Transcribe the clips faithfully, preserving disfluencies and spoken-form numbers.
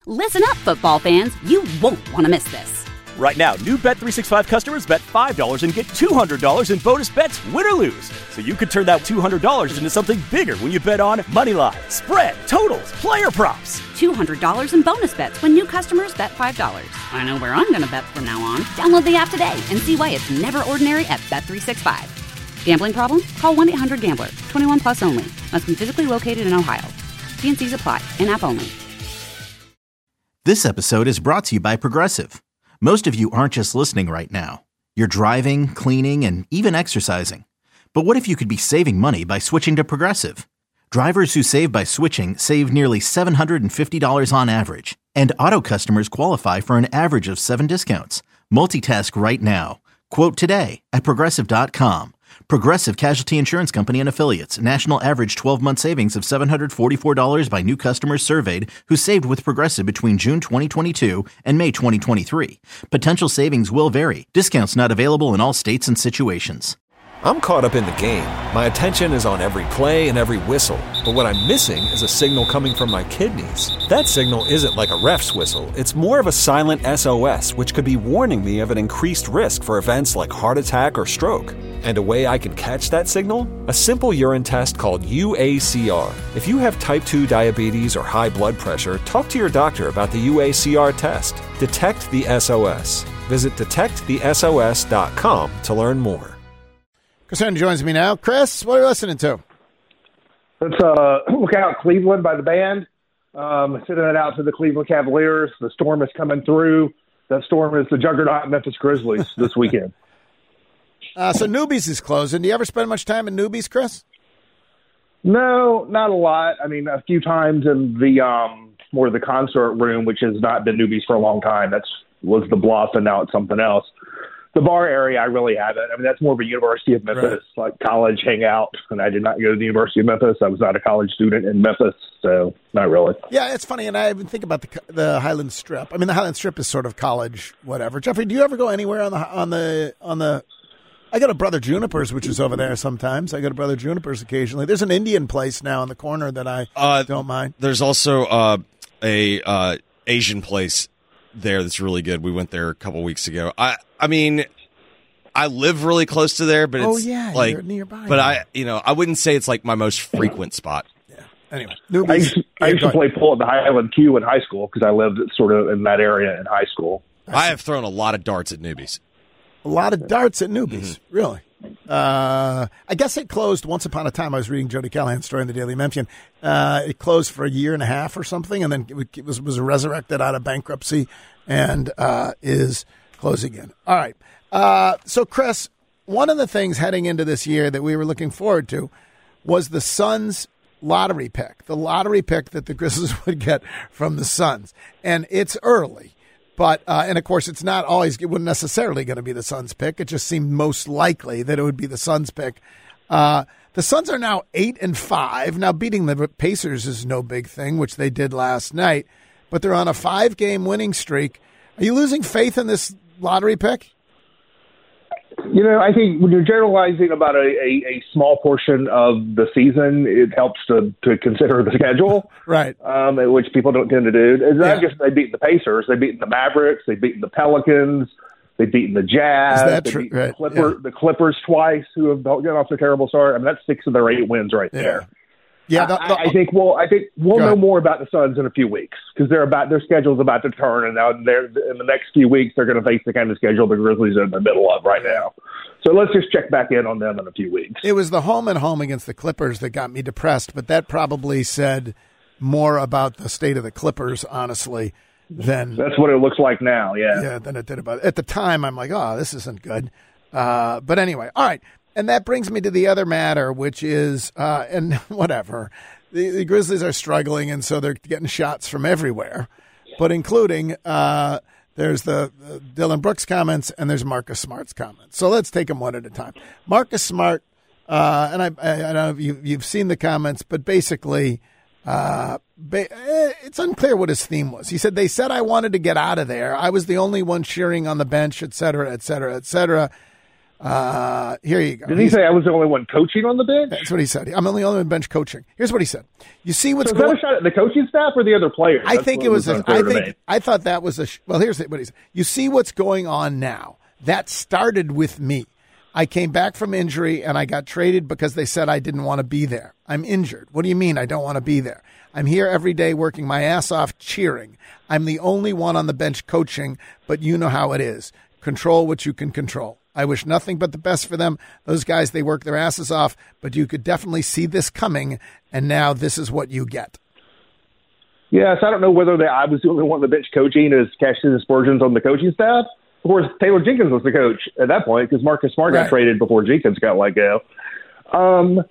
Listen up, football fans. You won't want to miss this. Right now, new Bet three sixty-five customers bet five dollars and get two hundred dollars in bonus bets, win or lose. So you could turn that two hundred dollars into something bigger when you bet on moneyline, spread, totals, player props. two hundred dollars in bonus bets when new customers bet five dollars. I know where I'm going to bet from now on. Download the app today and see why it's never ordinary at Bet three sixty-five. Gambling problem? Call one eight hundred gambler. twenty-one plus only. Must be physically located in Ohio. T and C's apply. In-app only. This episode is brought to you by Progressive. Most of you aren't just listening right now. You're driving, cleaning, and even exercising. But what if you could be saving money by switching to Progressive? Drivers who save by switching save nearly seven hundred fifty dollars on average. And auto customers qualify for an average of seven discounts. Multitask right now. Quote today at Progressive dot com. Progressive Casualty Insurance Company and Affiliates. National average twelve-month savings of seven hundred forty-four dollars by new customers surveyed who saved with Progressive between June twenty twenty-two and May twenty twenty-three. Potential savings will vary. Discounts not available in all states and situations. I'm caught up in the game. My attention is on every play and every whistle. But what I'm missing is a signal coming from my kidneys. That signal isn't like a ref's whistle. It's more of a silent S O S, which could be warning me of an increased risk for events like heart attack or stroke. And a way I can catch that signal? A simple urine test called U A C R. If you have type two diabetes or high blood pressure, talk to your doctor about the U A C R test. Detect the S O S. Visit detect the S O S dot com to learn more. Chris Herndon joins me now. Chris, what are you listening to? Let's uh, look out Cleveland by the band. Um, sending it out to the Cleveland Cavaliers. The storm is coming through. That storm is the juggernaut Memphis Grizzlies this weekend. Uh, so Newbies is closing. Do you ever spend much time in Newbies, Chris? No, not a lot. I mean, a few times in the um, more the concert room, which has not been Newbies for a long time. That's was the Bluff, and now it's something else. The bar area, I really haven't. I mean, that's more of a University of Memphis, right. Like college hangout. And I did not go to the University of Memphis. I was not a college student in Memphis, so not really. Yeah, it's funny. And I even think about the the Highland Strip. I mean, the Highland Strip is sort of college, whatever. Jeffrey, do you ever go anywhere on the on the on the? I go to Brother Juniper's, which is over there sometimes. I go to Brother Juniper's occasionally. There's an Indian place now in the corner that I uh, don't mind. There's also uh, a uh, Asian place there that's really good. We went there a couple weeks ago. I I mean, I live really close to there, but it's oh, yeah, like you're nearby. But I, you know, I wouldn't say it's like my most frequent spot. Yeah. Anyway, Newbies, I used, to, I used to play pool at the Highland Q in high school because I lived sort of in that area in high school. I have thrown a lot of darts at Newbies. A lot of darts at Newbies, mm-hmm. Really. Uh, I guess it closed once upon a time. I was reading Jody Callahan's story in the Daily Memphian. Uh, it closed for a year and a half or something, and then it was was resurrected out of bankruptcy and uh, is closed again. All right. Uh, so, Chris, one of the things heading into this year that we were looking forward to was the Suns lottery pick, the lottery pick that the Grizzlies would get from the Suns. And it's early. But, uh, and of course, it's not always, it wasn't necessarily going to be the Suns pick. It just seemed most likely that it would be the Suns pick. Uh, the Suns are now eight and five. Now, beating the Pacers is no big thing, which they did last night. But they're on a five game winning streak. Are you losing faith in this lottery pick? You know, I think when you're generalizing about a, a, a small portion of the season, it helps to, to consider the schedule, right? Um, which people don't tend to do. It's not yeah. just they beat the Pacers; they beat the Mavericks, they beat the Pelicans, they beat the Jazz, Is that they true? beat right. the, Clipper, yeah. the Clippers twice, who have gotten off to a terrible start. I mean, that's six of their eight wins right yeah. there. Yeah, the, the, I, I think we'll. I think we'll know more about the Suns in a few weeks because they're about their schedule's about to turn, and now they're in the next few weeks they're going to face the kind of schedule the Grizzlies are in the middle of right now. So let's just check back in on them in a few weeks. It was the home and home against the Clippers that got me depressed, but that probably said more about the state of the Clippers, honestly, than that's what it looks like now. Yeah, yeah, than it did about at the time. I'm like, oh, this isn't good. Uh, but anyway, all right. And that brings me to the other matter, which is, uh, and whatever, the, the Grizzlies are struggling, and so they're getting shots from everywhere, but including uh, there's the, the Dylan Brooks comments and there's Marcus Smart's comments. So let's take them one at a time. Marcus Smart, uh, and I, I, I don't know if you, you've seen the comments, but basically uh, ba- it's unclear what his theme was. He said, they said I wanted to get out of there. I was the only one cheering on the bench, et cetera, et cetera, et cetera. Uh, here you go. Did he He's, say I was the only one coaching on the bench? That's what he said. I'm the only one on the bench coaching. Here's what he said. You see what's so going on. Is that a shot at the coaching staff or the other players? I That's think it was. was A, I think. I thought that was a. Well, here's what he said. You see what's going on now. That started with me. I came back from injury and I got traded because they said I didn't want to be there. I'm injured. What do you mean I don't want to be there? I'm here every day working my ass off cheering. I'm the only one on the bench coaching, but you know how it is. Control what you can control. I wish nothing but the best for them. Those guys, they work their asses off, but you could definitely see this coming, and now this is what you get. Yes, I don't know whether they, I was the only one on the bench coaching as cashes aspersions on the coaching staff. Of course, Taylor Jenkins was the coach at that point because Marcus Smart right. got traded before Jenkins got let go. Um,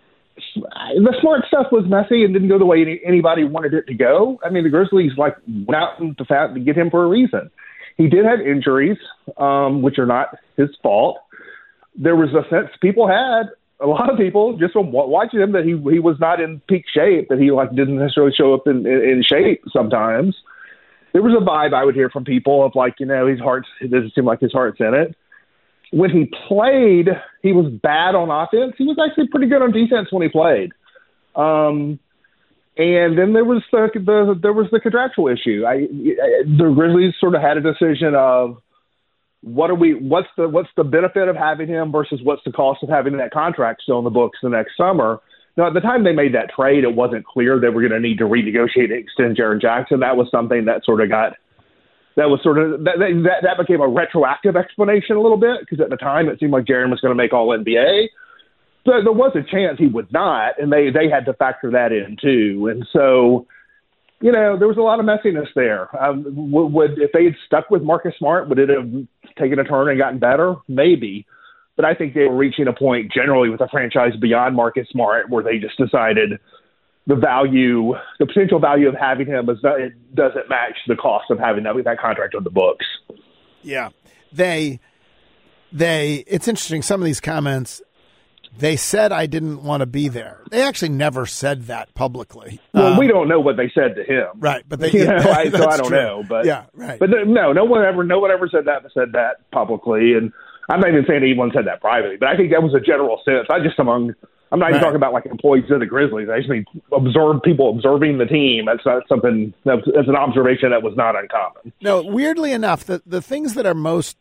the Smart stuff was messy and didn't go the way any, anybody wanted it to go. I mean, the Grizzlies like went out the fact to get him for a reason. He did have injuries, um, which are not his fault. There was a sense people had, a lot of people, just from watching him, that he he was not in peak shape, that he like didn't necessarily show up in, in, in shape sometimes. There was a vibe I would hear from people of like, you know, his heart's, it doesn't seem like his heart's in it. When he played, he was bad on offense. He was actually pretty good on defense when he played. Um, and then there was the, the there was the contractual issue. I, the Grizzlies sort of had a decision of what are we, what's the what's the benefit of having him versus what's the cost of having that contract still in the books the next summer. Now, at the time they made that trade, it wasn't clear they were going to need to renegotiate and extend Jaren Jackson. That was something that sort of got, that was sort of, that that, that became a retroactive explanation a little bit, because at the time it seemed like Jaren was going to make all N B A. So there was a chance he would not, and they, they had to factor that in too. And so, you know, there was a lot of messiness there. Um, would, if they had stuck with Marcus Smart, would it have taken a turn and gotten better? Maybe. But I think they were reaching a point generally with the franchise beyond Marcus Smart where they just decided the value, the potential value of having him is not, it doesn't match the cost of having that, that contract on the books. Yeah. They, they, it's interesting. Some of these comments, they said I didn't want to be there. They actually never said that publicly. Well, um, we don't know what they said to him. Right. But they, you know, I, so I don't true. know, but yeah, right. But no, no one ever, no one ever said that, said that publicly. And I'm not even saying anyone said that privately, but I think that was a general sense. Not just among, I'm not even right. talking about like employees of the Grizzlies. I just mean observe people observing the team. That's not something, that's, that's an observation that was not uncommon. No, weirdly enough, the, the things that are most,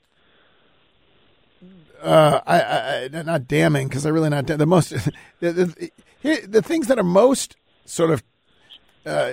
uh, I, I, not damning, because they're really not da- the most, the, the, here, the things that are most sort of uh,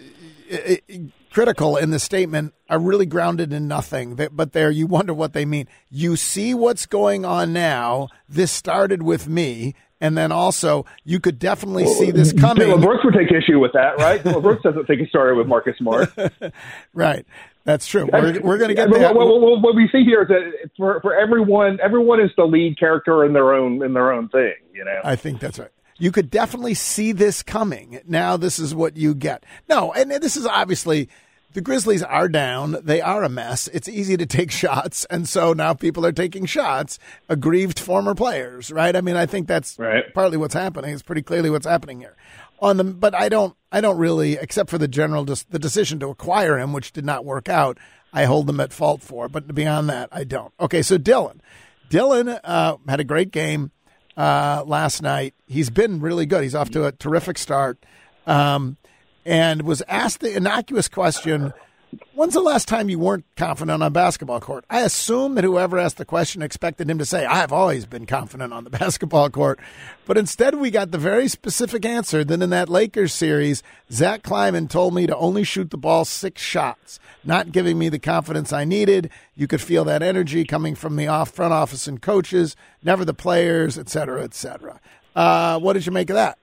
critical in the statement are really grounded in nothing, but there you wonder what they mean. You see what's going on now. This started with me. And then also, you could definitely well, see this coming. Dylan Brooks would take issue with that, right? Dylan Brooks doesn't think it started with Marcus Smart. Right. That's true. We're, we're going to get yeah, that. What, what, what we see here is that for, for everyone, everyone is the lead character in their own in their own thing. You know, I think that's right. You could definitely see this coming. Now, this is what you get. No, and this is obviously. The Grizzlies are down. They are a mess. It's easy to take shots, and so now people are taking shots, aggrieved former players, right? I mean, I think that's right. partly what's happening. It's pretty clearly what's happening here. On the, but I don't, I don't really, except for the general, just the decision to acquire him, which did not work out. I hold them at fault for, but beyond that, I don't. Okay, so Dylan, Dylan uh, had a great game uh, last night. He's been really good. He's off to a terrific start. Um, And was asked the innocuous question, when's the last time you weren't confident on a basketball court? I assume that whoever asked the question expected him to say, I've always been confident on the basketball court. But instead we got the very specific answer that in that Lakers series, Zach Kleiman told me to only shoot the ball six shots, not giving me the confidence I needed. You could feel that energy coming from the off front office and coaches, never the players, et cetera, et cetera. Uh, what did you make of that?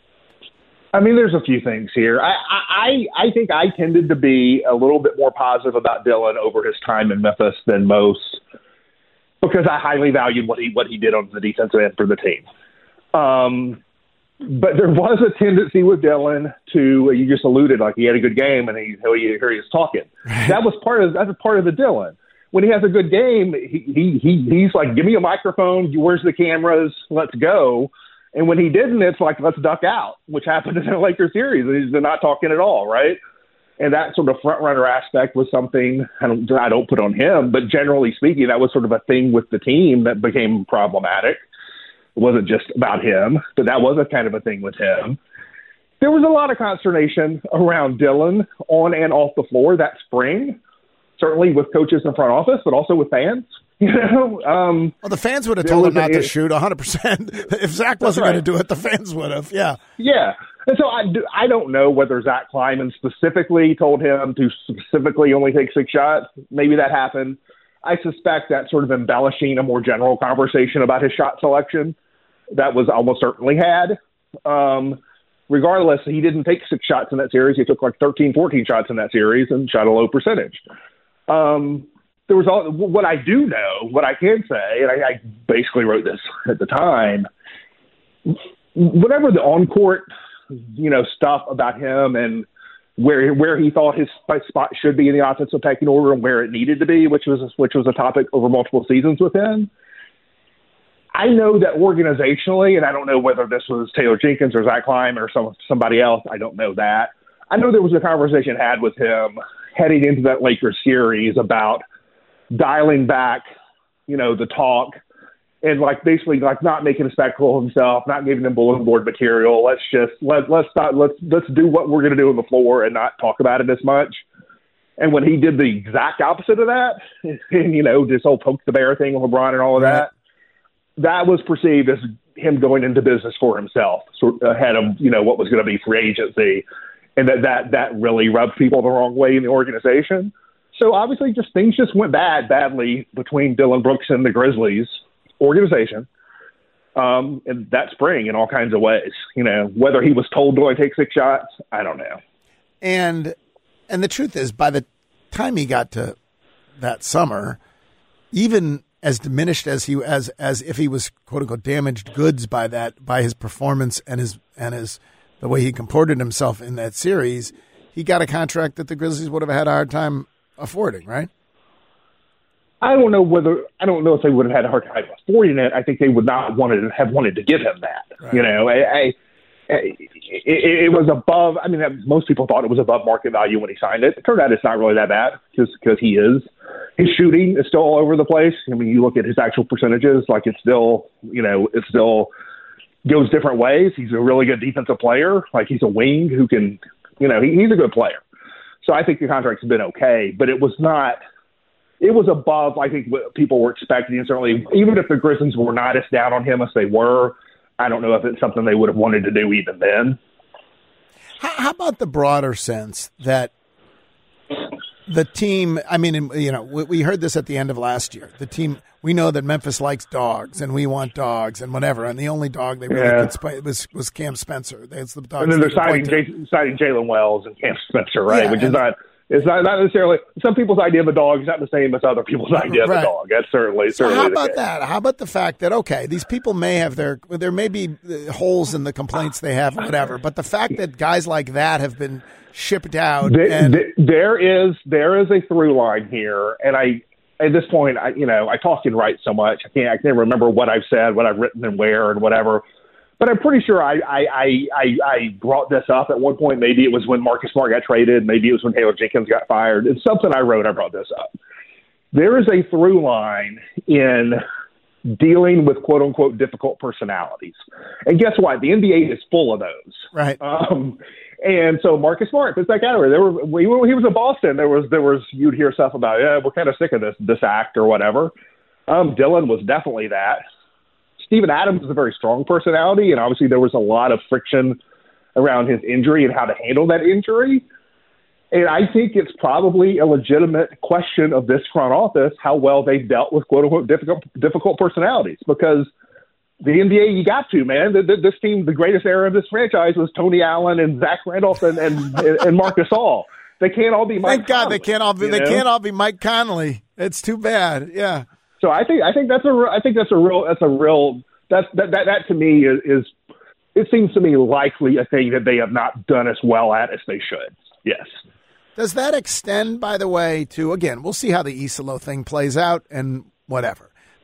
I mean, there's a few things here. I, I I think I tended to be a little bit more positive about Dylan over his time in Memphis than most, because I highly valued what he what he did on the defensive end for the team. Um, but there was a tendency with Dylan to, you just alluded, like he had a good game and he he, he was talking. That was part of that's a part of the Dylan. When he has a good game, he he, he he's like, give me a microphone. Where's the cameras? Let's go. And when he didn't, it's like, let's duck out, which happened in the Lakers series. He's not talking at all, right? And that sort of front runner aspect was something I don't, I don't put on him, but generally speaking, that was sort of a thing with the team that became problematic. It wasn't just about him, but that was a kind of a thing with him. There was a lot of consternation around Dillon on and off the floor that spring, certainly with coaches in front office, but also with fans. You know, um, well, the fans would have told him not a, to shoot one hundred percent. If Zach wasn't right. going to do it, the fans would have. Yeah. Yeah. And so I, do, I don't know whether Zach Kleiman specifically told him to specifically only take six shots. Maybe that happened. I suspect that sort of embellishing a more general conversation about his shot selection that was almost certainly had. Um, regardless, he didn't take six shots in that series. He took like thirteen, fourteen shots in that series and shot a low percentage. Um, there was all what I do know, what I can say, and I, I basically wrote this at the time. Whatever the on-court, you know, stuff about him and where where he thought his spot should be in the offensive pecking order and where it needed to be, which was which was a topic over multiple seasons with him. I know that organizationally, and I don't know whether this was Taylor Jenkins or Zach Kleiman or some somebody else. I don't know that. I know there was a conversation had with him heading into that Lakers series about dialing back, you know, the talk and like basically like not making a spectacle of himself, not giving him bulletin board material. Let's just let let's stop. Let's let's do what we're going to do on the floor and not talk about it as much. And when he did the exact opposite of that, and you know, this whole poke the bear thing with LeBron and all of that, that was perceived as him going into business for himself, sort of ahead of you know what was going to be free agency, and that that that really rubbed people the wrong way in the organization. So obviously, just things just went bad, badly between Dillon Brooks and the Grizzlies organization, um, and that spring in all kinds of ways. You know, whether he was told to only take six shots, I don't know. And and the truth is, by the time he got to that summer, even as diminished as he as as if he was quote unquote damaged goods by that by his performance and his and his the way he comported himself in that series, he got a contract that the Grizzlies would have had a hard time affording, right? I don't know whether I don't know if they would have had a hard time affording it. I think they would not wanted to have wanted to give him that. Right. You know, I, I, it, it was above. I mean, most people thought it was above market value when he signed it. It turned out it's not really that bad, just because he is. His shooting is still all over the place. I mean, you look at his actual percentages, like it's still, you know, it still goes different ways. He's a really good defensive player. Like he's a wing who can, you know, he, he's a good player. So I think the contract's been okay, but it was not, it was above, I think, what people were expecting. And certainly, even if the Grizzlies were not as down on him as they were, I don't know if it's something they would have wanted to do even then. How, how about the broader sense that the team, I mean, you know, we heard this at the end of last year. The team, we know that Memphis likes dogs, and we want dogs, and whatever. And the only dog they really yeah. could sp- was was Cam Spencer. That's the dogs. And then they're signing J- signing Jalen Wells and Cam Spencer, right? Yeah, Which is not. It's not, not necessarily some people's idea of a dog is not the same as other people's idea right. of a dog. That's certainly so certainly. How about the case. that? How about the fact that okay, these people may have their there may be holes in the complaints they have, whatever. But the fact that guys like that have been shipped out, the, and the, there is there is a through line here, and I at this point, I you know I talk and write so much, I can't I can't remember what I've said, what I've written, and where, and whatever. But I'm pretty sure I, I, I, I brought this up at one point. Maybe it was when Marcus Smart got traded. Maybe it was when Taylor Jenkins got fired. It's something I wrote. I brought this up. There is a through line in dealing with quote unquote difficult personalities. And guess what? The N B A is full of those. Right. Um, and so Marcus Smart fits that category. There were, we, he was in Boston. There was, there was, you'd hear stuff about, yeah, we're kind of sick of this, this act or whatever. Um, Dillon was definitely that. Steven Adams is a very strong personality, and obviously there was a lot of friction around his injury and how to handle that injury. And I think it's probably a legitimate question of this front office how well they've dealt with quote-unquote difficult, difficult personalities, because the N B A, you got to, man. This team, the greatest era of this franchise was Tony Allen and Zach Randolph and, and, and Marc Gasol. They can't all be Mike Thank God Conley, they can't all be. They know? can't all be Mike Conley. It's too bad. Yeah. So I think I think that's a I think that's a real that's a real that's that that, that to me is, is it seems to me likely a thing that they have not done as well at as they should. Yes. Does that extend, by the way, to again? We'll see how the Isolo thing plays out and whatever.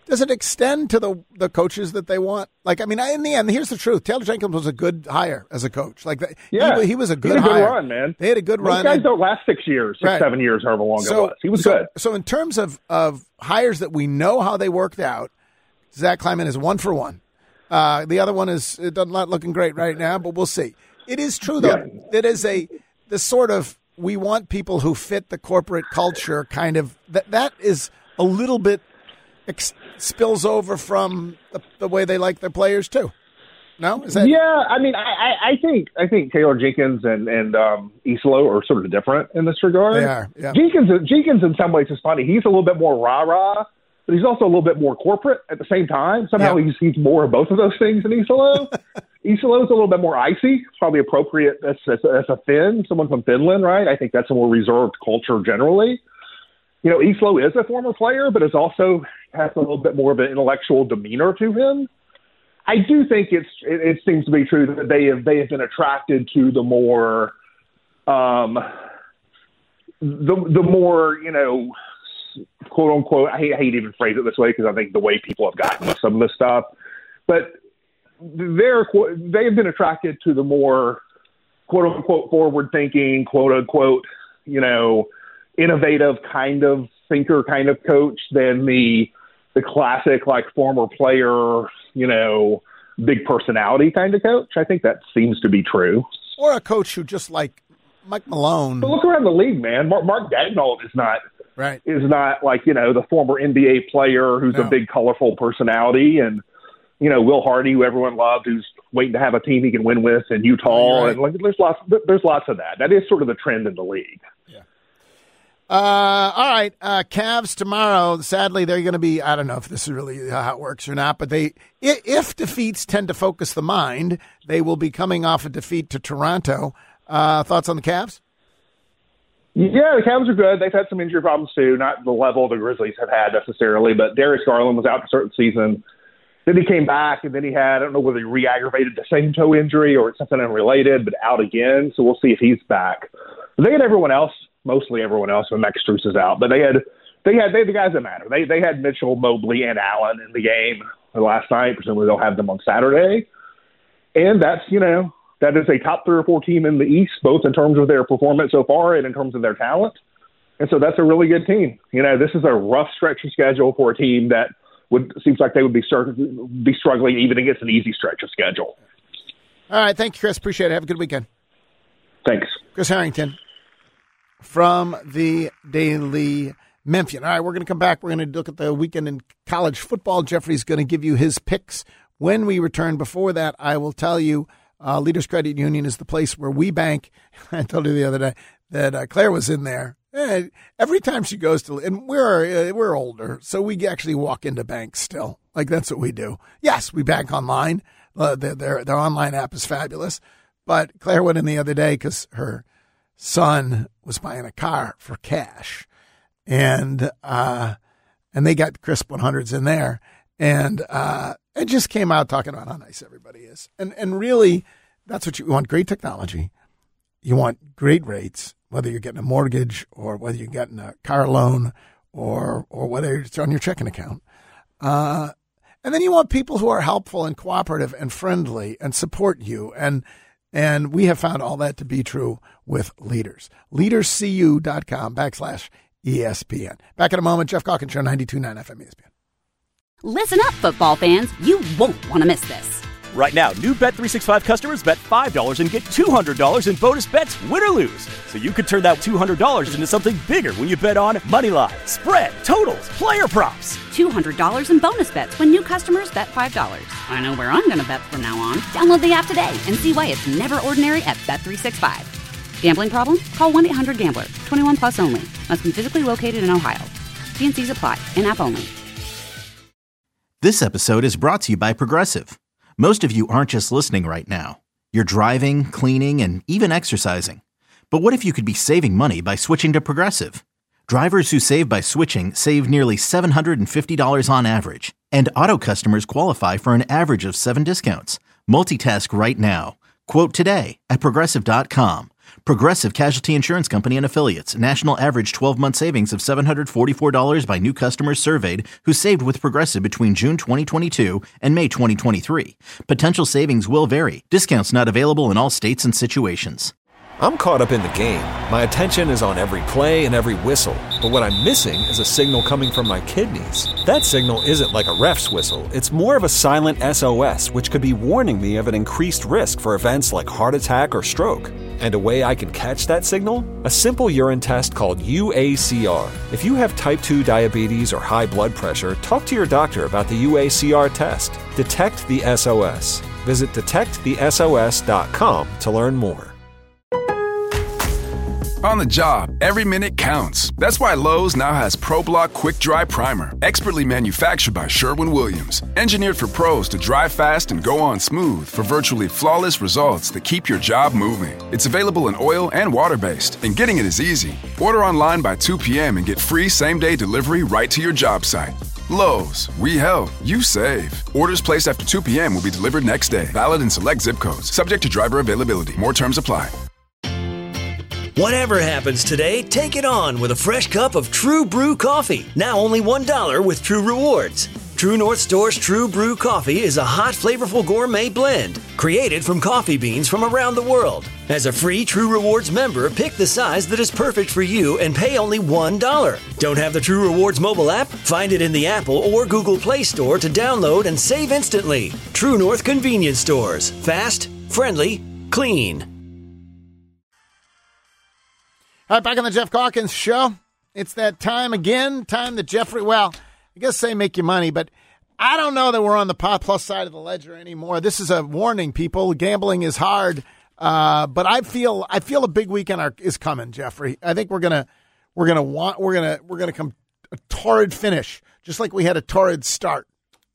does it extend to the the coaches that they want? Like, I mean, in the end, here's the truth. Taylor Jenkins was a good hire as a coach. Like, yeah, he, he was a good, he had a good hire. run, man. They had a good Most run. guys and, don't last six years, six, right. seven years, however long so, it was. He was so, good. So in terms of, of hires that we know how they worked out, Zach Kleiman is one for one. Uh, the other one is it doesn't not looking great right now, but we'll see. It is true, though. Yeah. It is a the sort of we want people who fit the corporate culture kind of that. That is a little bit ex- spills over from the, the way they like their players too. No, is that? Yeah, I mean, I, I think I think Taylor Jenkins and and um, Isolo are sort of different in this regard. They are. Yeah. Jenkins Jenkins in some ways is funny. He's a little bit more rah rah, but he's also a little bit more corporate at the same time. Somehow yeah. he's he's more of both of those things than Isolo. Isolo is a little bit more icy, probably appropriate as, as, as a Finn, someone from Finland, right? I think that's a more reserved culture generally. You know, Isolo is a former player, but is also has a little bit more of an intellectual demeanor to him. I do think it's it, it seems to be true that they have they have been attracted to the more um the the more, you know, quote unquote, I hate, I hate to even phrase it this way because I think the way people have gotten with some of this stuff, but they're they have been attracted to the more quote unquote forward thinking, quote unquote, you know, innovative kind of thinker kind of coach than the the classic like former player, you know, big personality kind of coach. I think that seems to be true. Or a coach who just like Mike Malone. But look around the league, man. Mark, Mark Daigneault is not right. Is not like, you know, the former N B A player who's no. a big colorful personality, and you know, Will Hardy, who everyone loved, who's waiting to have a team he can win with in Utah, right. and like there's lots there's lots of that. That is sort of the trend in the league. Yeah. Uh, all right, uh, Cavs tomorrow. Sadly, they're going to be. I don't know if this is really how it works or not, but they, if defeats tend to focus the mind, they will be coming off a defeat to Toronto. Uh, thoughts on the Cavs? Yeah, the Cavs are good. They've had some injury problems too, not the level the Grizzlies have had necessarily. But Darius Garland was out to start the season. Then he came back, and then he had, I don't know whether he re-aggravated the same toe injury or it's something unrelated, but out again. So we'll see if he's back. They had everyone else, mostly everyone else, when Max Strus is out. But they had they had they had the guys that matter. They they had Mitchell, Mobley, and Allen in the game last night. Presumably they'll have them on Saturday. And that's, you know, that is a top three or four team in the East, both in terms of their performance so far and in terms of their talent. And so that's a really good team. You know, this is a rough stretch of schedule for a team that would seems like they would be start, be struggling even against an easy stretch of schedule. All right, thank you, Chris. Appreciate it. Have a good weekend. Thanks. Chris Harrington from the Daily Memphian. All right, we're going to come back. We're going to look at the weekend in college football. Jeffrey's going to give you his picks when we return. Before that, I will tell you uh, Leaders Credit Union is the place where we bank. I told you the other day that uh, Claire was in there. Eh, every time she goes to, and we're uh, we're older, so we actually walk into banks still. Like, that's what we do. Yes, we bank online. Uh, their, their their online app is fabulous. But Claire went in the other day because her son was buying a car for cash, and uh, and they got crisp one hundreds in there, and uh, it just came out talking about how nice everybody is, and and really, that's what you want: great technology. You want great rates. Whether you're getting a mortgage or whether you're getting a car loan or or whether it's on your checking account. Uh, and then you want people who are helpful and cooperative and friendly and support you. And and we have found all that to be true with Leaders. Leaderscu.com backslash ESPN. Back in a moment, Jeff Calkins Show, ninety-two point nine F M E S P N. Listen up, football fans. You won't want to miss this. Right now, new Bet three sixty-five customers bet five dollars and get two hundred dollars in bonus bets, win or lose. So you could turn that two hundred dollars into something bigger when you bet on money line, spread, totals, player props. two hundred dollars in bonus bets when new customers bet five dollars. I know where I'm going to bet from now on. Download the app today and see why it's never ordinary at Bet three sixty-five. Gambling problem? Call one eight hundred gambler. twenty-one plus only. Must be physically located in Ohio. T and C's apply. In-app only. This episode is brought to you by Progressive. Most of you aren't just listening right now. You're driving, cleaning, and even exercising. But what if you could be saving money by switching to Progressive? Drivers who save by switching save nearly seven hundred fifty dollars on average. And auto customers qualify for an average of seven discounts. Multitask right now. Quote today at Progressive dot com. Progressive Casualty Insurance Company and Affiliates. National average twelve-month savings of seven hundred forty-four dollars by new customers surveyed who saved with Progressive between June twenty twenty-two and May twenty twenty-three. Potential savings will vary. Discounts not available in all states and situations. I'm caught up in the game. My attention is on every play and every whistle. But what I'm missing is a signal coming from my kidneys. That signal isn't like a ref's whistle. It's more of a silent S O S, which could be warning me of an increased risk for events like heart attack or stroke. And a way I can catch that signal? A simple urine test called U A C R. If you have type two diabetes or high blood pressure, talk to your doctor about the U A C R test. Detect the S O S. Visit detect the S O S dot com to learn more. On the job, every minute counts. That's why Lowe's now has ProBlock Quick Dry Primer, expertly manufactured by Sherwin-Williams. Engineered for pros to dry fast and go on smooth for virtually flawless results that keep your job moving. It's available in oil and water-based, and getting it is easy. Order online by two p.m. and get free same-day delivery right to your job site. Lowe's, we help, you save. Orders placed after two p.m. will be delivered next day. Valid in select zip codes. Subject to driver availability. More terms apply. Whatever happens today, take it on with a fresh cup of True Brew coffee. Now only one dollar with True Rewards. True North Store's True Brew coffee is a hot, flavorful gourmet blend created from coffee beans from around the world. As a free True Rewards member, pick the size that is perfect for you and pay only one dollar. Don't have the True Rewards mobile app? Find it in the Apple or Google Play Store to download and save instantly. True North Convenience Stores. Fast, friendly, clean. All right, back on the Jeff Calkins Show. It's that time again, time that Jeffrey, well, I guess say make you money, but I don't know that we're on the pot plus side of the ledger anymore. This is a warning, people. Gambling is hard, uh, but I feel I feel a big weekend are, is coming, Jeffrey. I think we're gonna we're gonna want we're gonna we're gonna come a torrid finish, just like we had a torrid start.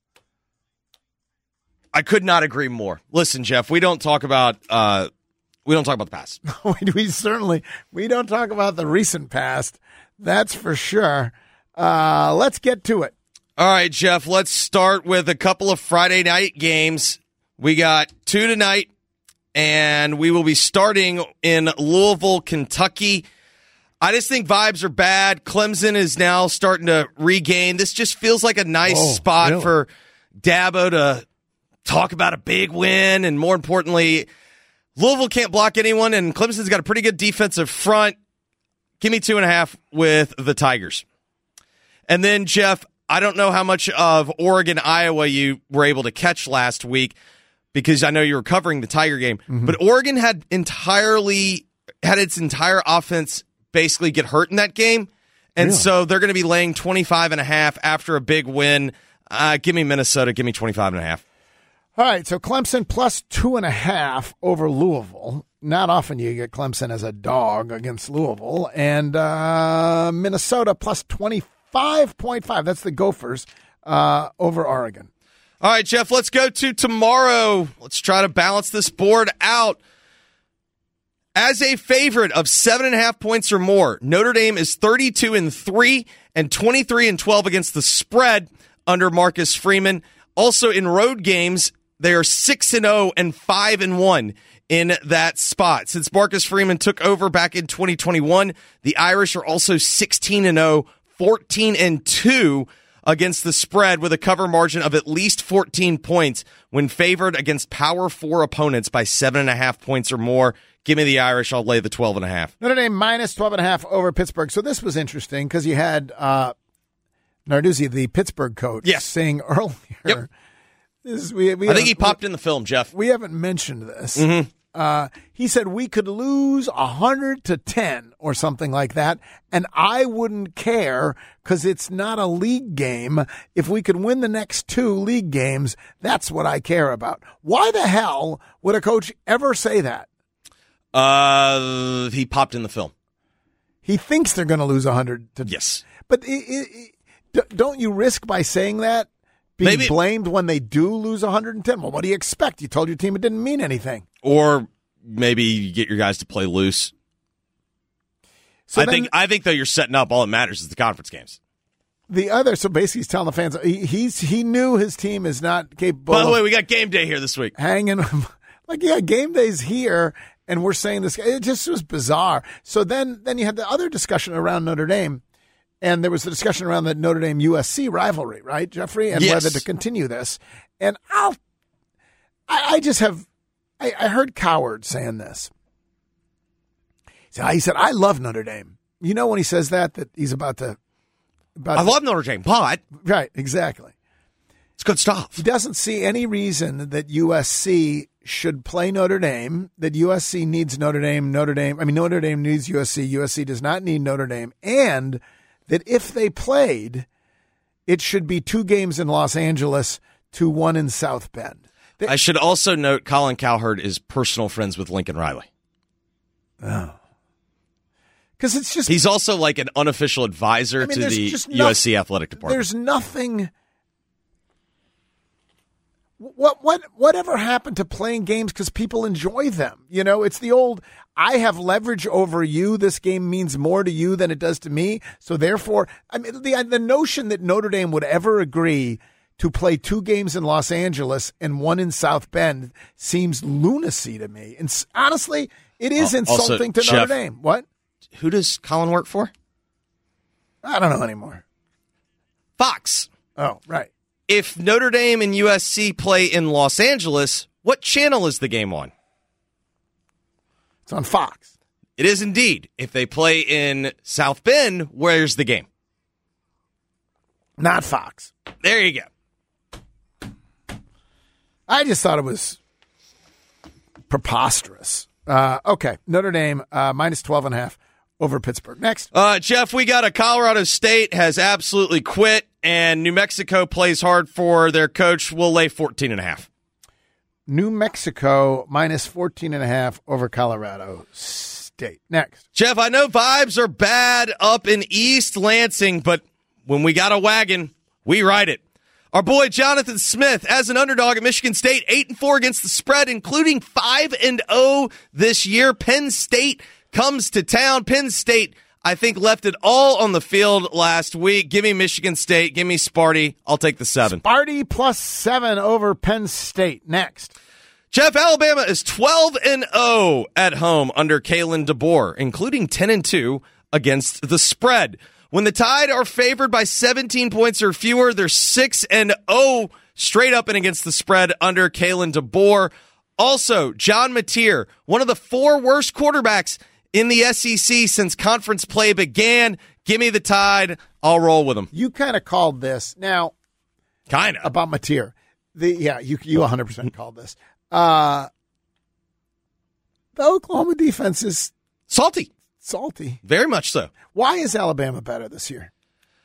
I could not agree more. Listen, Jeff, we don't talk about. Uh, We don't talk about the past. we, we certainly, we don't talk about the recent past. That's for sure. Uh, let's get to it. All right, Jeff, let's start with a couple of Friday night games. We got two tonight, and we will be starting in Louisville, Kentucky. I just think vibes are bad. Clemson is now starting to regain. This just feels like a nice oh, spot really? for Dabo to talk about a big win, and more importantly, Louisville can't block anyone, and Clemson's got a pretty good defensive front. Give me two and a half with the Tigers. And then, Jeff, I don't know how much of Oregon, Iowa you were able to catch last week because I know you were covering the Tiger game. Mm-hmm. But Oregon had entirely had its entire offense basically get hurt in that game, and really? so they're going to be laying twenty-five and a half after a big win. Uh, give me Minnesota. Give me twenty-five and a half. All right, so Clemson plus two and a half over Louisville. Not often you get Clemson as a dog against Louisville. And uh, Minnesota plus twenty-five point five. That's the Gophers uh, over Oregon. All right, Jeff, let's go to tomorrow. Let's try to balance this board out. As a favorite of seven and a half points or more, Notre Dame is thirty-two and three and twenty-three and twelve against the spread under Marcus Freeman. Also in road games, they are six and zero and five and one in that spot. Since Marcus Freeman took over back in twenty twenty-one, the Irish are also sixteen and zero, fourteen and two against the spread with a cover margin of at least fourteen points when favored against Power Four opponents by seven and a half points or more. Give me the Irish. I'll lay the twelve and a half. Notre Dame minus twelve and a half over Pittsburgh. So this was interesting because you had uh, Narduzzi, the Pittsburgh coach, yes. saying earlier. Yep. This is, we, we I think he popped in the film, Jeff. We haven't mentioned this. Mm-hmm. Uh, he said we could lose one hundred to ten or something like that, and I wouldn't care because it's not a league game. If we could win the next two league games, that's what I care about. Why the hell would a coach ever say that? Uh, he popped in the film. He thinks they're going to lose one hundred to ten. Yes. But it, it, it, don't you risk by saying that being Maybe. blamed when they do lose one hundred ten? Well, what do you expect? You told your team it didn't mean anything. Or maybe you get your guys to play loose. So I think I think though you're setting up. All that matters is the conference games. The other, so basically, he's telling the fans he, he's he knew his team is not capable. By the way, we got game day here this week. Hanging like yeah, game day's here, And we're saying this, it just was bizarre. So then, then you had the other discussion around Notre Dame, and there was the discussion around the Notre Dame U S C rivalry, right, Jeffrey? And yes. whether to continue this. And I'll, I, I just have, I, I heard Coward saying this. He said, I love Notre Dame. You know when he says that, that he's about to. About I to, love Notre Dame, but. Right, exactly. It's good stuff. He doesn't see any reason that U S C should play Notre Dame, that U S C needs Notre Dame, Notre Dame, I mean, Notre Dame needs U S C, U S C does not need Notre Dame, and that if they played, it should be two games in Los Angeles to one in South Bend. They, I should also note Colin Cowherd is personal friends with Lincoln Riley. Oh. Because it's just. He's also like an unofficial advisor I mean, to the no, U S C athletic department. There's nothing. What what whatever happened to playing games because people enjoy them? You know, it's the old, I have leverage over you. This game means more to you than it does to me. So therefore, I mean, the the notion that Notre Dame would ever agree to play two games in Los Angeles and one in South Bend seems lunacy to me. And honestly, it is Uh, insulting also, to Jeff, Notre Dame. What? Who does Colin work for? I don't know anymore. Fox. Oh, right. If Notre Dame and U S C play in Los Angeles, what channel is the game on? It's on Fox. It is indeed. If they play in South Bend, where's the game? Not Fox. There you go. I just thought it was preposterous. Uh, okay, Notre Dame, uh, minus twelve and a half over Pittsburgh. Next. Uh, Jeff, we got a Colorado State has absolutely quit, and New Mexico plays hard for their coach. We'll lay fourteen and a half. New Mexico, minus fourteen and a half over Colorado State. Next. Jeff, I know vibes are bad up in East Lansing, but when we got a wagon, we ride it. Our boy Jonathan Smith, as an underdog at Michigan State, eight and four against the spread, including five and zero this year. Penn State comes to town. Penn State, I think, left it all on the field last week. Give me Michigan State. Give me Sparty. I'll take the seven. Sparty plus seven over Penn State. Next. Jeff, Alabama is twelve and zero at home under Kalen DeBoer, including ten and two against the spread. When the Tide are favored by seventeen points or fewer, they're six and zero straight up and against the spread under Kalen DeBoer. Also, John Mateer, one of the four worst quarterbacks in the S E C since conference play began. Give me the Tide. I'll roll with them. You kind of called this. Now, kind of. About Mateer. The, yeah, you, you one hundred percent called this. Uh, the Oklahoma defense is salty. Salty. Very much so. Why is Alabama better this year?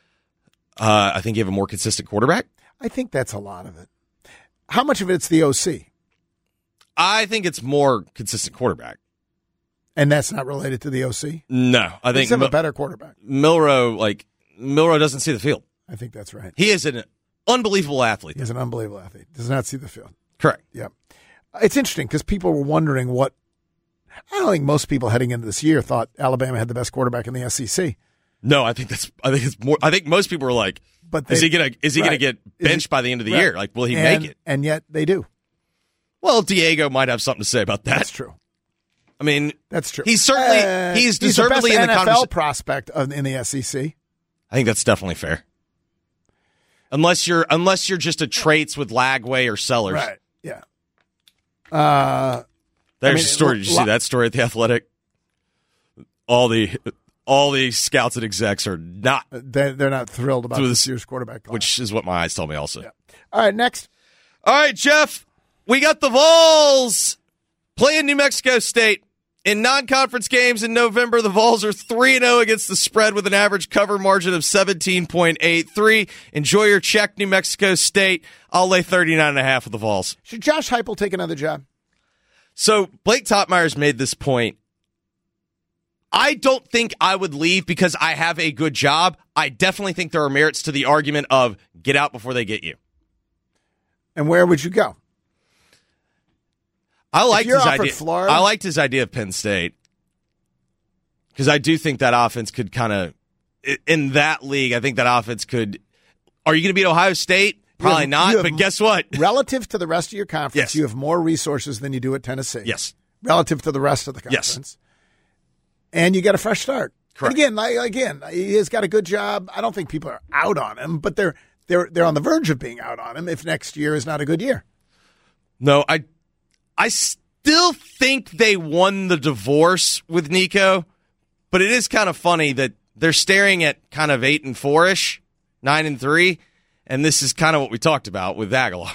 Uh, I think you have a more consistent quarterback. I think that's a lot of it. How much of it's the O C? I think it's more consistent quarterback. And that's not related to the O C? No. I think He's have Mil- a better quarterback. Milroe, like, Milroe doesn't see the field. I think that's right. He is an unbelievable athlete. He's an unbelievable athlete. Does not see the field. Correct. Yep. It's interesting because people were wondering what I don't think most people heading into this year thought Alabama had the best quarterback in the S E C. No, I think that's. I think it's more. I think most people were like, but they, "Is he gonna? Is he right. gonna get benched he, by the end of the right. year? Like, will he and, make it?" And yet they do. Well, Diego might have something to say about that. That's true. I mean, that's true. He's certainly uh, he's deservedly he's the best in the N F L conversation. prospect of, in the S E C. I think that's definitely fair. Unless you're unless you're just a traits with Lagway or Sellers, right? Yeah. Uh, There's I mean, a story. Did you see that story at the Athletic? All the all the scouts and execs are not. They're, they're not thrilled about this year's quarterback class. Which is what my eyes tell me also. Yeah. All right, next. All right, Jeff. We got the Vols playing New Mexico State. In non-conference games in November, the Vols are three and oh against the spread with an average cover margin of seventeen point eight three. Enjoy your check, New Mexico State. I'll lay thirty-nine and a half with the Vols. Should Josh Heupel take another job? So Blake Topmeyer's made this point. I don't think I would leave because I have a good job. I definitely think there are merits to the argument of get out before they get you. And where would you go? I liked his idea. Florida, I liked his idea of Penn State because I do think that offense could kind of in that league. I think that offense could. Are you going to beat Ohio State? Probably have, not. But guess what? Relative to the rest of your conference, yes. you have more resources than you do at Tennessee. Yes. relative to the rest of the Yes. conference. And you get a fresh start. Correct. And again, like, again, he has got a good job. I don't think people are out on him, but they're they're they're on the verge of being out on him if next year is not a good year. No, I I still think they won the divorce with Nico, but it is kind of funny that they're staring at kind of eight and four-ish, nine and three, and this is kind of what we talked about with Aguilar.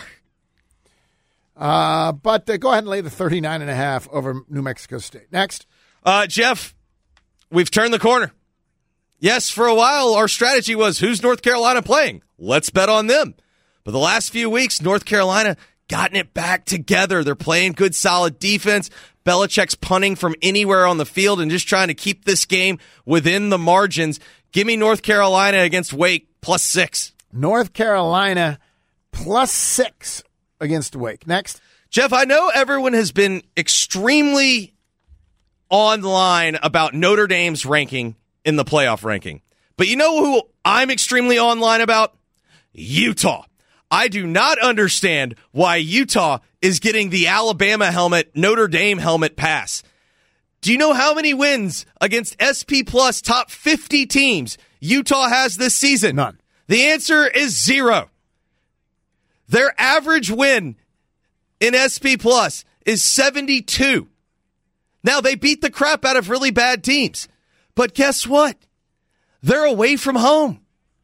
Uh, but uh, go ahead and lay the thirty-nine and a half over New Mexico State. Next. Uh, Jeff, we've turned the corner. Yes, for a while, our strategy was, who's North Carolina playing? Let's bet on them. But the last few weeks, North Carolina gotten it back together. They're playing good, solid defense. Belichick's punting from anywhere on the field and just trying to keep this game within the margins. Give me North Carolina against Wake, plus six. North Carolina, plus six against Wake. Next. Jeff, I know everyone has been extremely online about Notre Dame's ranking in the playoff ranking. But you know who I'm extremely online about? Utah. I do not understand why Utah is getting the Alabama helmet, Notre Dame helmet pass. Do you know how many wins against S P Plus top fifty teams Utah has this season? None. The answer is zero. Their average win in S P Plus is seventy-two. Now, they beat the crap out of really bad teams. But guess what? They're away from home.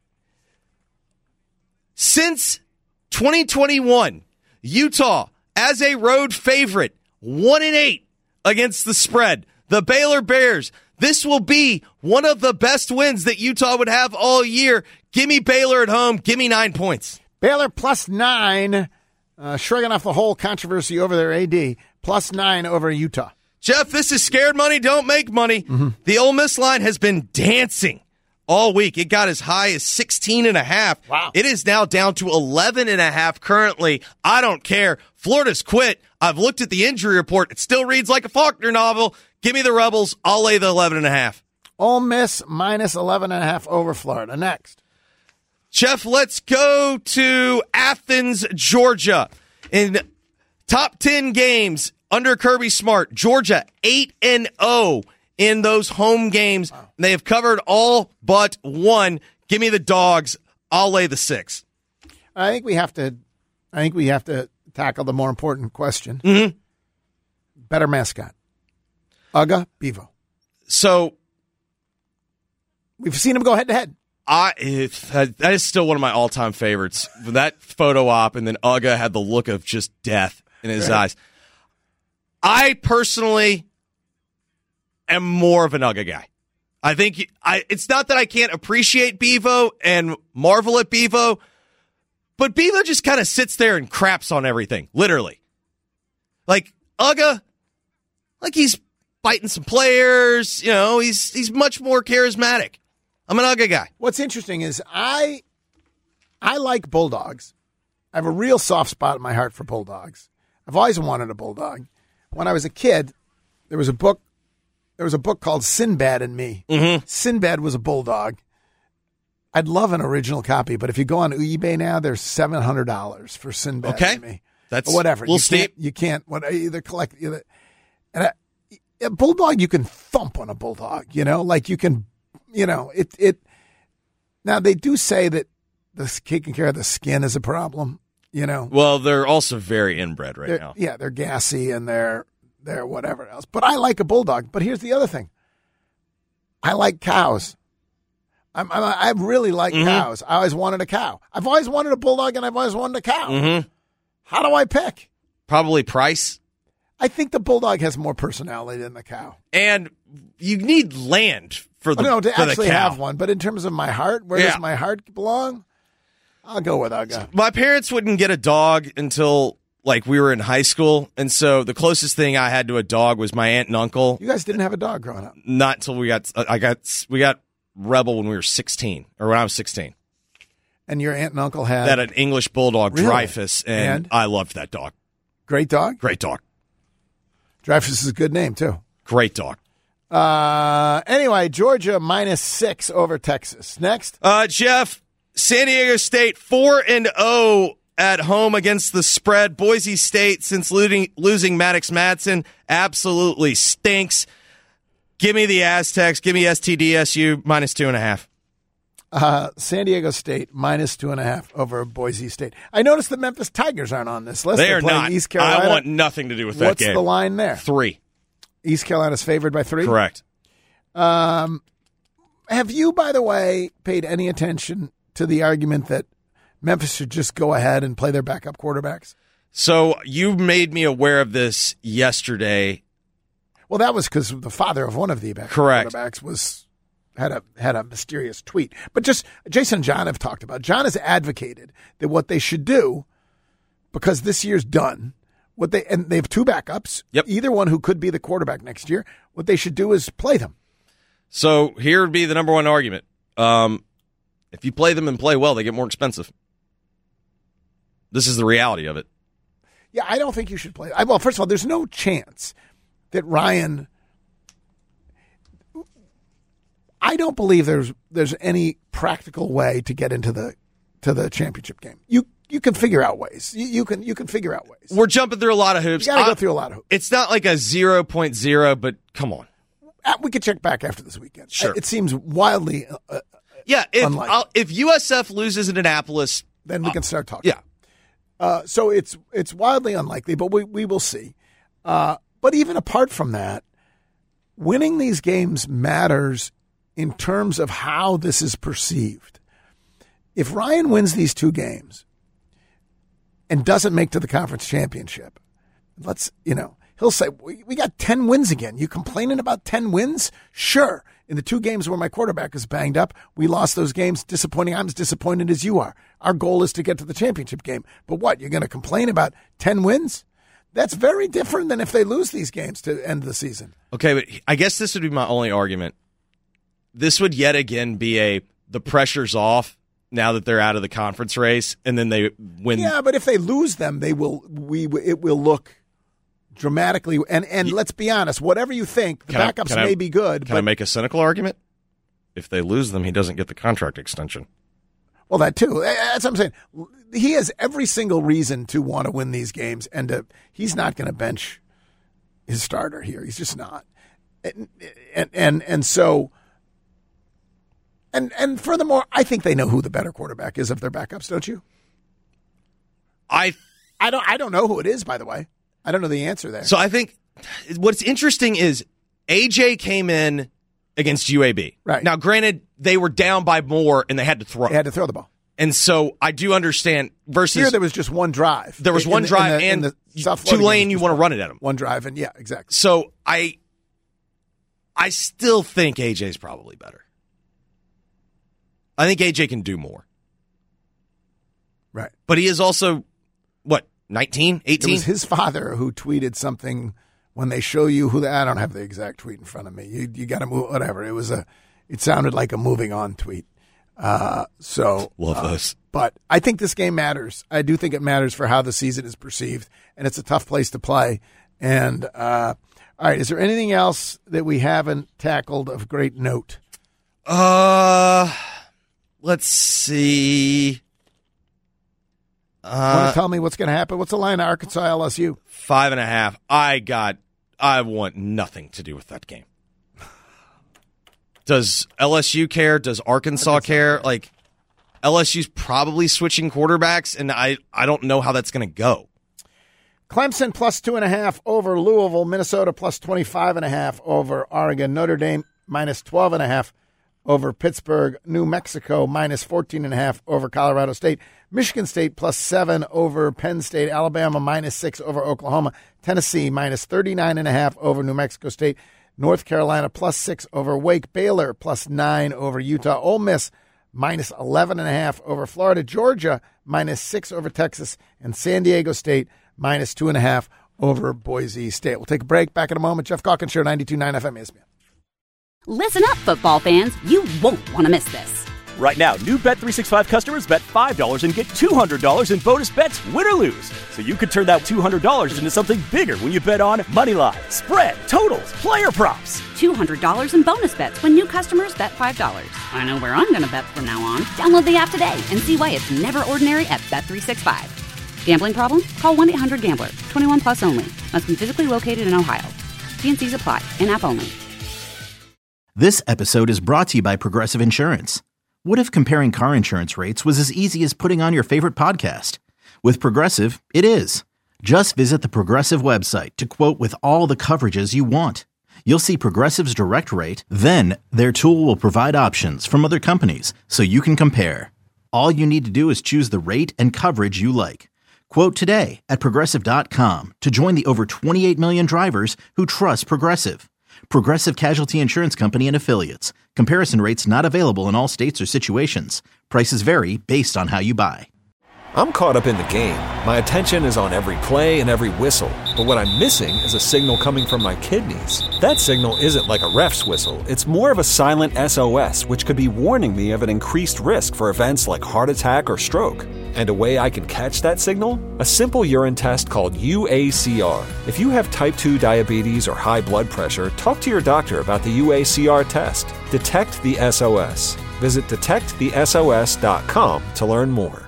Since twenty twenty-one, Utah, as a road favorite, one and eight against the spread. The Baylor Bears, this will be one of the best wins that Utah would have all year. Give me Baylor at home. Give me nine points. Baylor plus nine, uh, shrugging off the whole controversy over their A D, plus nine over Utah. Jeff, this is scared money, don't make money. Mm-hmm. The Ole Miss line has been dancing all week. It got as high as sixteen and a half. Wow. It is now down to eleven and a half currently. I don't care. Florida's quit. I've looked at the injury report. It still reads like a Faulkner novel. Give me the Rebels. I'll lay the eleven and a half. Ole Miss minus eleven and a half over Florida. Next. Jeff, let's go to Athens, Georgia. In top ten games under Kirby Smart, Georgia eight and oh in those home games. Wow. They have covered all but one. Give me the Dogs. I'll lay the six. I think we have to I think we have to tackle the more important question. Mm-hmm. Better mascot. Uga Bevo. So we've seen him go head to head. I it, that is still one of my all-time favorites. That photo op, and then Uga had the look of just death in his right. eyes. I personally am more of an Uga guy. I think I. It's not that I can't appreciate Bevo and marvel at Bevo, but Bevo just kind of sits there and craps on everything, literally. Like Uga, like he's biting some players. You know, he's he's much more charismatic. I'm an Uga guy. What's interesting is I, I like bulldogs. I have a real soft spot in my heart for bulldogs. I've always wanted a bulldog. When I was a kid, there was a book. There was a book called Sinbad and Me. Mm-hmm. Sinbad was a bulldog. I'd love an original copy, but if you go on eBay now, there's seven hundred dollars for Sinbad okay. and Me. That's but whatever. We'll you steep. can't. You can't. What either collect either. And a, a bulldog, you can thump on a bulldog. You know, like you can. You know, it. It. Now they do say that the taking care of the skin is a problem. You know. Well, they're also very inbred right they're, now. Yeah, they're gassy and they're they're whatever else. But I like a bulldog. But here's the other thing. I like cows. I'm, I'm, I really like mm-hmm. cows. I always wanted a cow. I've always wanted a bulldog, and I've always wanted a cow. Mm-hmm. How do I pick? Probably price. I think the bulldog has more personality than the cow. And you need land for the, oh, no, to for actually the cow. have one. But in terms of my heart, where yeah. does my heart belong? I'll go with Uga. My parents wouldn't get a dog until like we were in high school, and so the closest thing I had to a dog was my aunt and uncle. You guys didn't have a dog growing up. Not until we got I got we got Rebel when we were sixteen, or when I was sixteen. And your aunt and uncle had that an English bulldog, really? Dreyfus, and, and I loved that dog. Great dog. Great dog. Dreyfus is a good name too. Great dog. Uh, anyway, Georgia minus six over Texas. Next, uh, Jeff, San Diego State four and zero at home against the spread. Boise State, since losing, losing Maddox Madsen, absolutely stinks. Give me the Aztecs. Give me S T D S U minus two and a half. Uh, San Diego State minus two and a half over Boise State. I noticed the Memphis Tigers aren't on this list. They They're are playing not. East Carolina. I want nothing to do with that What's game. What's the line there? Three. East Carolina's favored by three? Correct. Um, have you, by the way, paid any attention to the argument that Memphis should just go ahead and play their backup quarterbacks? So you made me aware of this yesterday. Well, that was because the father of one of the backup Correct. quarterbacks was had a had a mysterious tweet. But just Jason and John have talked about. John has advocated that what they should do, because this year's done, what they and they have two backups. Yep. Either one who could be the quarterback next year. What they should do is play them. So here would be the number one argument. Um, if you play them and play well, they get more expensive. This is the reality of it. Yeah, I don't think you should play. I, well, first of all, there's no chance that Ryan. I don't believe there's there's any practical way to get into the to the championship game. You you can figure out ways. You, you can you can figure out ways. We're jumping through a lot of hoops. You got to go I- through a lot of hoops. It's not like a zero point zero, but come on. Uh, We could check back after this weekend. Sure. It seems wildly. Uh, Yeah, if Unlikely. I'll, if U S F loses in Annapolis, then we uh, can start talking. Yeah. Uh, so it's it's wildly unlikely, but we, we will see. Uh, but even apart from that, winning these games matters in terms of how this is perceived. If Ryan wins these two games and doesn't make to the conference championship, let's, you know, he'll say, we, we got ten wins again. You complaining about ten wins? Sure. In the two games where my quarterback is banged up, we lost those games. Disappointing. I'm as disappointed as you are. Our goal is to get to the championship game. But what, you're going to complain about ten wins? That's very different than if they lose these games to end the season. Okay, but I guess this would be my only argument. This would yet again be a the pressure's off now that they're out of the conference race, and then they win. Yeah, but if they lose them, they will. We it will look dramatically. And and let's be honest, whatever you think, the Can I- backups can I- may be good. Can but, I make a cynical argument? If they lose them, he doesn't get the contract extension. Well, that too. That's what I'm saying. He has every single reason to want to win these games, and to, he's not going to bench his starter here. He's just not. And and and, and so. And and furthermore, I think they know who the better quarterback is of their backups, don't you? I I don't I don't know who it is, by the way. I don't know the answer there. So I think what's interesting is A J came in against U A B. Right. Now, granted, they were down by more and they had to throw. They had to throw the ball. And so I do understand versus Here there was just one drive. there was In one the- drive in the- in and the South Florida Tulane, game you was want to just run it at him. One drive, and yeah, exactly. So I I still think A J's probably better. I think A J can do more. Right. But he is also, what, nineteen, It eighteen? was his father who tweeted something when they show you who the, I don't have the exact tweet in front of me. You you got to move, whatever. It was a, it sounded like a moving on tweet. Uh, so Love uh, those. But I think this game matters. I do think it matters for how the season is perceived, and it's a tough place to play. And uh, all right, is there anything else that we haven't tackled of great note? Uh, let's see. Want to Uh, tell me what's going to happen? What's the line of Arkansas L S U? five and a half. I got, I want nothing to do with that game. Does L S U care? Does Arkansas care? Like, L S U's probably switching quarterbacks, and I, I don't know how that's going to go. Clemson plus two and a half over Louisville. Minnesota plus twenty-five and a half over Oregon. Notre Dame minus twelve and a half over Pittsburgh. New Mexico minus fourteen and a half over Colorado State. Michigan State plus seven over Penn State. Alabama minus six over Oklahoma. Tennessee minus thirty-nine and a half over New Mexico State. North Carolina plus six over Wake. Baylor plus nine over Utah. Ole Miss minus eleven and a half over Florida. Georgia minus six over Texas. And San Diego State minus two and a half over Boise State. We'll take a break. Back in a moment. Jeff Calkins Show, ninety-two point nine F M E S P N. Listen up, football fans. You won't want to miss this. Right now, new Bet three sixty-five customers bet five dollars and get two hundred dollars in bonus bets, win or lose. So you could turn that two hundred dollars into something bigger when you bet on moneyline, spread, totals, player props. two hundred dollars in bonus bets when new customers bet five dollars. I know where I'm going to bet from now on. Download the app today and see why it's never ordinary at Bet three sixty-five. Gambling problem? Call one eight hundred gambler. twenty-one plus only. Must be physically located in Ohio. T and C's apply. In-app only. This episode is brought to you by Progressive Insurance. What if comparing car insurance rates was as easy as putting on your favorite podcast? With Progressive, it is. Just visit the Progressive website to quote with all the coverages you want. You'll see Progressive's direct rate, then their tool will provide options from other companies so you can compare. All you need to do is choose the rate and coverage you like. Quote today at Progressive dot com to join the over twenty-eight million drivers who trust Progressive. Progressive Casualty Insurance Company and Affiliates. Comparison rates not available in all states or situations. Prices vary based on how you buy. I'm caught up in the game. My attention is on every play and every whistle. But what I'm missing is a signal coming from my kidneys. That signal isn't like a ref's whistle. It's more of a silent S O S, which could be warning me of an increased risk for events like heart attack or stroke. And a way I can catch that signal? A simple urine test called U A C R. If you have type two diabetes or high blood pressure, talk to your doctor about the U A C R test. Detect the S O S. Visit detect the S O S dot com to learn more.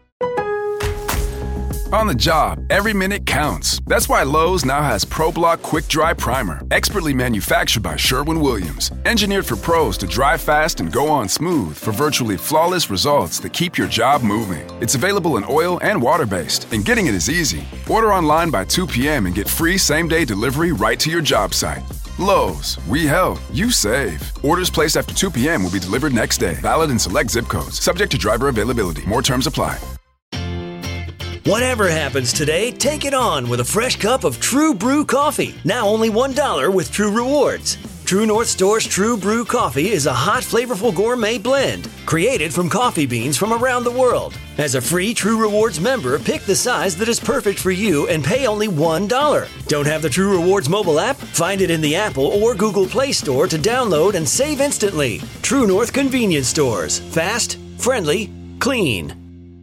On the job, every minute counts. That's why Lowe's now has ProBlock Quick Dry Primer, expertly manufactured by Sherwin-Williams. Engineered for pros to dry fast and go on smooth for virtually flawless results that keep your job moving. It's available in oil and water-based, and getting it is easy. Order online by two p.m. and get free same-day delivery right to your job site. Lowe's, we help, you save. Orders placed after two p.m. will be delivered next day. Valid in select zip codes. Subject to driver availability. More terms apply. Whatever happens today, take it on with a fresh cup of True Brew coffee. Now only one dollar with True Rewards. True North Store's True Brew coffee is a hot, flavorful gourmet blend created from coffee beans from around the world. As a free True Rewards member, pick the size that is perfect for you and pay only one dollar. Don't have the True Rewards mobile app? Find it in the Apple or Google Play Store to download and save instantly. True North Convenience Stores. Fast, friendly, clean.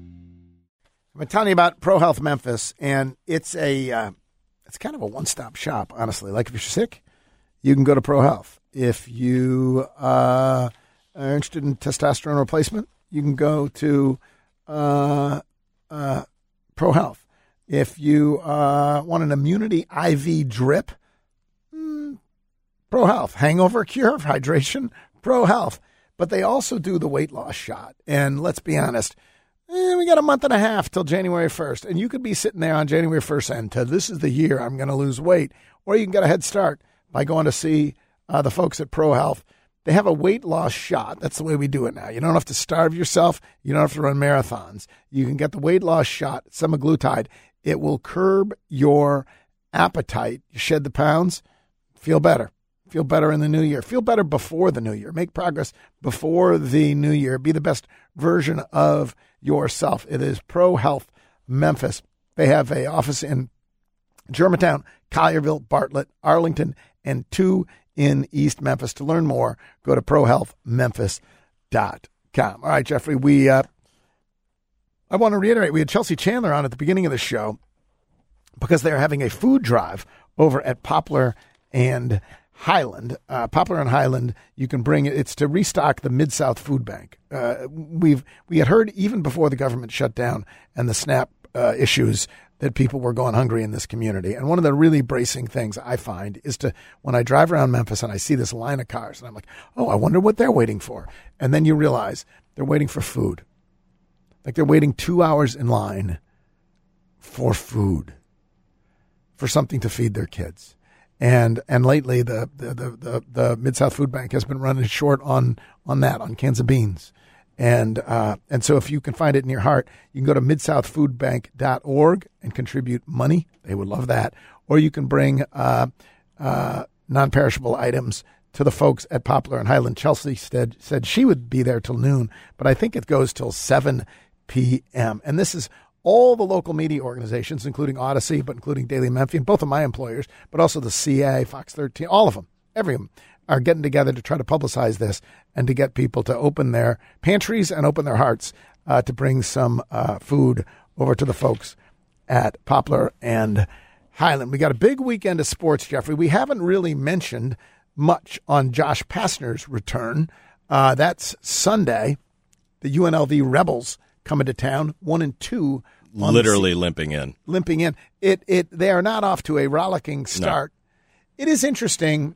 I'm telling you about ProHealth Memphis, and it's a uh, it's kind of a one-stop shop, honestly. Like if you're sick, you can go to ProHealth. If you uh, are interested in testosterone replacement, you can go to uh, uh, ProHealth. If you uh, want an immunity I V drip, mm, ProHealth. Hangover cure, hydration, ProHealth. But they also do the weight loss shot. And let's be honest, Eh, we got a month and a half till January first, and you could be sitting there on January first and to this is the year I'm going to lose weight, or you can get a head start by going to see uh, the folks at ProHealth. They have a weight loss shot. That's the way we do it now. You don't have to starve yourself. You don't have to run marathons. You can get the weight loss shot, semaglutide. It will curb your appetite. You shed the pounds, feel better. Feel better in the new year. Feel better before the new year. Make progress before the new year. Be the best version of yourself. It is ProHealth Memphis. They have an office in Germantown, Collierville, Bartlett, Arlington, and two in East Memphis. To learn more, go to pro health memphis dot com. All right, Jeffrey, we uh, I want to reiterate, we had Chelsea Chandler on at the beginning of the show because they're having a food drive over at Poplar and Highland. Uh, Poplar and Highland, you can bring it. It's to restock the Mid-South Food Bank. Uh, we've we had heard even before the government shut down and the SNAP uh, issues that people were going hungry in this community. And one of the really bracing things I find is to, when I drive around Memphis and I see this line of cars, and I'm like, oh, I wonder what they're waiting for. And then you realize they're waiting for food. Like they're waiting two hours in line for food, for something to feed their kids. And and lately, the the, the, the, the Mid-South Food Bank has been running short on on that, on cans of beans. And uh, and so if you can find it in your heart, you can go to mid south food bank dot org and contribute money. They would love that. Or you can bring uh, uh, non-perishable items to the folks at Poplar and Highland. Chelsea said, said she would be there till noon, but I think it goes till seven p.m. And this is all the local media organizations, including Odyssey, but including Daily Memphian, both of my employers, but also the C A, Fox thirteen, all of them, every of them, are getting together to try to publicize this and to get people to open their pantries and open their hearts uh, to bring some uh, food over to the folks at Poplar and Highland. We got a big weekend of sports, Jeffrey. We haven't really mentioned much on Josh Pastner's return. Uh, that's Sunday. The U N L V Rebels coming to town, one and two literally limping in. Limping in. It it they are not off to a rollicking start. No. It is interesting.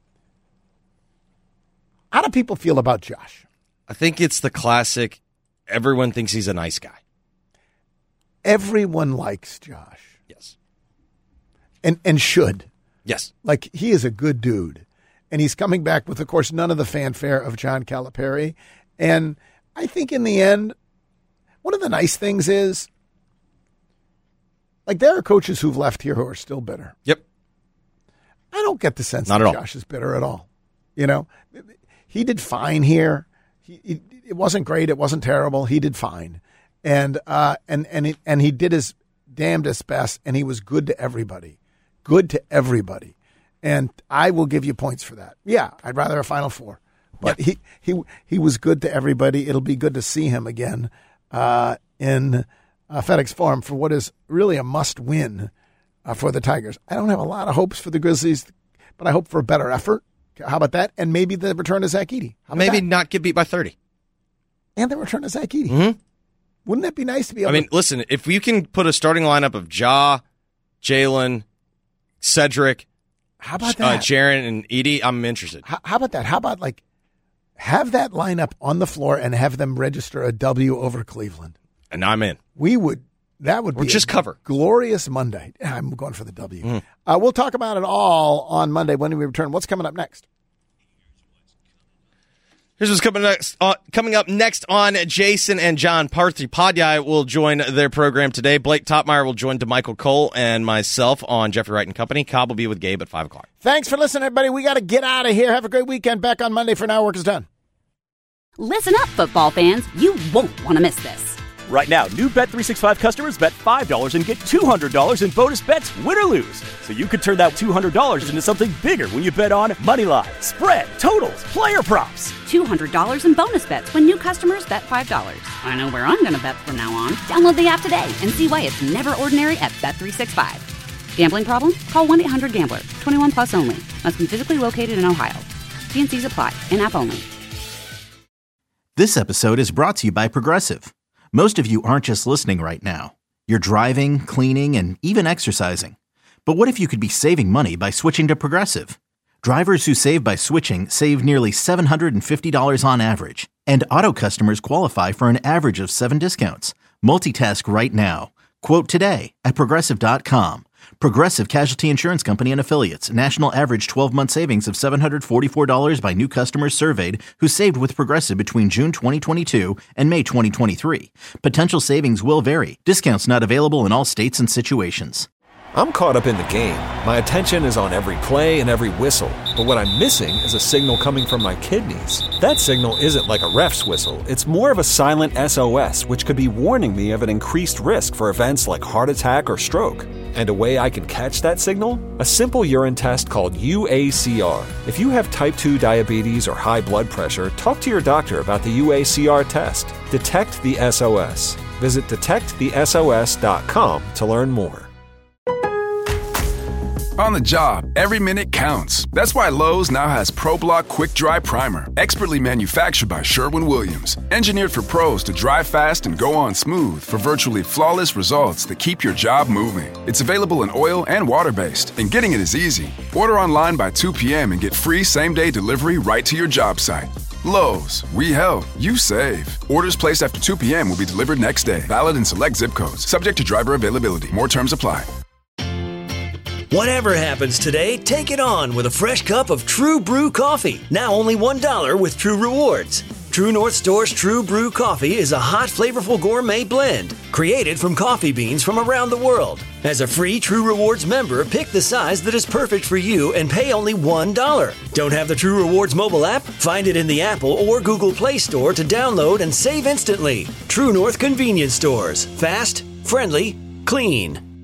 How do people feel about Josh? I think it's the classic, everyone thinks he's a nice guy. Everyone likes Josh. Yes. And and should. Yes. Like, he is a good dude. And he's coming back with, of course, none of the fanfare of John Calipari. And I think in the end, one of the nice things is, like, there are coaches who've left here who are still bitter. Yep. I don't get the sense Not that at Josh is bitter at all. You know, he did fine here. He, he, it wasn't great. It wasn't terrible. He did fine. And uh, and and it, and he did his damnedest best, and he was good to everybody. Good to everybody. And I will give you points for that. Yeah, I'd rather a Final Four. But yeah. he, he he was good to everybody. It'll be good to see him again uh, in uh, FedEx Forum for what is really a must-win uh, for the Tigers. I don't have a lot of hopes for the Grizzlies, but I hope for a better effort. How about that? And maybe the return of Zach Edey. Maybe that? not get beat by thirty. And the return of Zach Edey. Mm-hmm. Wouldn't that be nice to be able I mean, to... listen, if you can put a starting lineup of Ja, Jalen, Cedric, how about uh, that? Jaren, and Edey, I'm interested. How, how about that? How about, like, have that lineup on the floor and have them register a W over Cleveland? And I'm in. We would... That would or be just a cover. Glorious Monday. I'm going for the W. Mm. Uh, we'll talk about it all on Monday when we return. What's coming up next? Here's what's coming next. Uh, coming up next on Jason and John Parthy Padya will join their program today. Blake Topmeyer will join DeMichael Cole and myself on Jeffrey Wright and Company. Cobb will be with Gabe at five o'clock. Thanks for listening, everybody. We got to get out of here. Have a great weekend. Back on Monday. For now, work is done. Listen up, football fans. You won't want to miss this. Right now, new Bet three sixty-five customers bet five dollars and get two hundred dollars in bonus bets, win or lose. So you could turn that two hundred dollars into something bigger when you bet on Moneyline, spread, totals, player props. two hundred dollars in bonus bets when new customers bet five dollars. I know where I'm going to bet from now on. Download the app today and see why it's never ordinary at Bet three sixty-five. Gambling problem? Call one eight hundred gambler. twenty-one plus only. Must be physically located in Ohio. T and C's apply. In-app only. This episode is brought to you by Progressive. Most of you aren't just listening right now. You're driving, cleaning, and even exercising. But what if you could be saving money by switching to Progressive? Drivers who save by switching save nearly seven hundred fifty dollars on average. And auto customers qualify for an average of seven discounts. Multitask right now. Quote today at Progressive dot com. Progressive Casualty Insurance Company and Affiliates. National average twelve-month savings of seven hundred forty-four dollars by new customers surveyed who saved with Progressive between June twenty twenty-two and May twenty twenty-three. Potential savings will vary. Discounts not available in all states and situations. I'm caught up in the game. My attention is on every play and every whistle. But what I'm missing is a signal coming from my kidneys. That signal isn't like a ref's whistle. It's more of a silent S O S, which could be warning me of an increased risk for events like heart attack or stroke. And a way I can catch that signal? A simple urine test called U A C R. If you have type two diabetes or high blood pressure, talk to your doctor about the U A C R test. Detect the S O S. Visit detect the S O S dot com to learn more. On the job, every minute counts. That's why Lowe's now has ProBlock Quick Dry Primer, expertly manufactured by Sherwin-Williams. Engineered for pros to dry fast and go on smooth for virtually flawless results that keep your job moving. It's available in oil and water-based, and getting it is easy. Order online by two p.m. and get free same-day delivery right to your job site. Lowe's, we help, you save. Orders placed after two p.m. will be delivered next day. Valid in select zip codes. Subject to driver availability. More terms apply. Whatever happens today, take it on with a fresh cup of True Brew coffee. Now only one dollar with True Rewards. True North Store's True Brew coffee is a hot, flavorful gourmet blend created from coffee beans from around the world. As a free True Rewards member, pick the size that is perfect for you and pay only one dollar. Don't have the True Rewards mobile app? Find it in the Apple or Google Play Store to download and save instantly. True North Convenience Stores. Fast, friendly, clean.